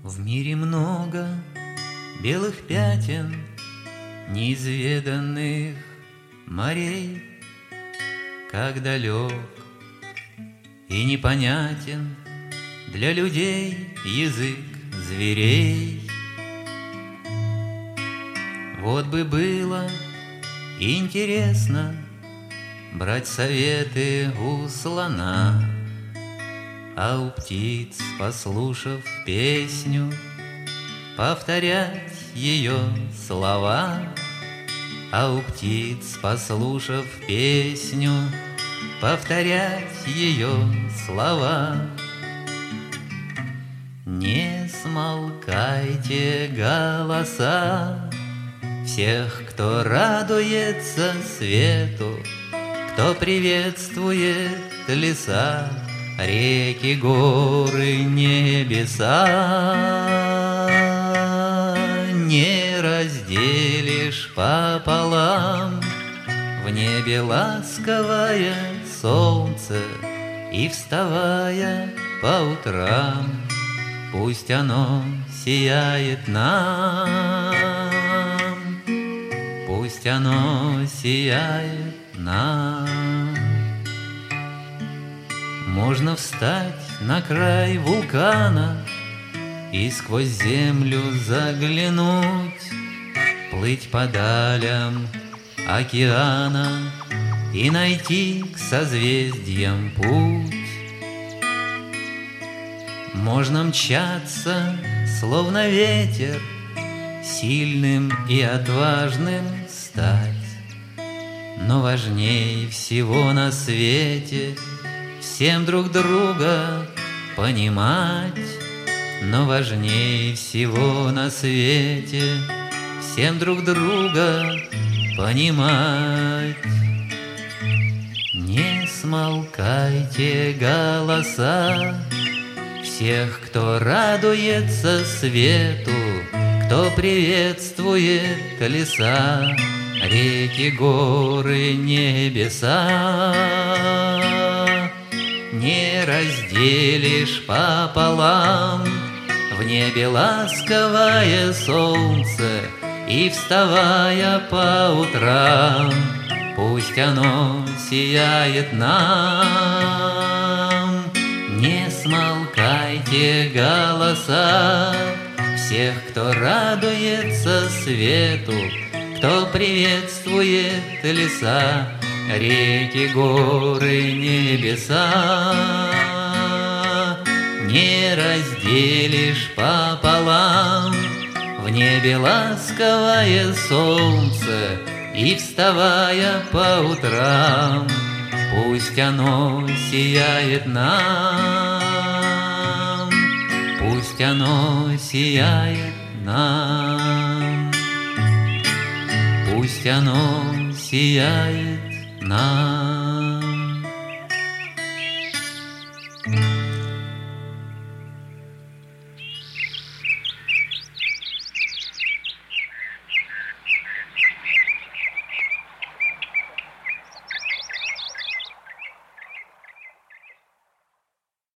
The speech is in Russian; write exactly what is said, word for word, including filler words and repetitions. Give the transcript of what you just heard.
В мире много белых пятен, неизведанных морей, как далек и непонятен для людей язык зверей. Вот бы было интересно брать советы у слона, а у птиц, послушав песню, повторять ее слова. А у птиц, послушав песню, повторять ее слова. Не смолкайте голоса всех, кто радуется свету, кто приветствует леса, реки, горы, небеса. Не разделишь пополам в небе ласковое солнце, и, вставая по утрам, пусть оно сияет нам, пусть оно сияет нам. Можно встать на край вулкана и сквозь землю заглянуть, плыть по далям океана и найти к созвездиям путь. Можно мчаться, словно ветер, сильным и отважным стать, но важнее всего на свете всем друг друга понимать. Но важнее всего на свете всем друг друга понимать. Не смолкайте голоса всех, кто радуется свету, кто приветствует леса, реки, горы, небеса. Не разделишь пополам в небе ласковое солнце, и, вставая по утрам, пусть оно сияет нам. Не смолкайте голоса всех, кто радуется свету, кто приветствует леса, реки, горы, небеса. Не разделишь пополам в небе ласковое солнце, и, вставая по утрам, пусть оно сияет нам, пусть оно сияет нам, пусть оно сияет нам.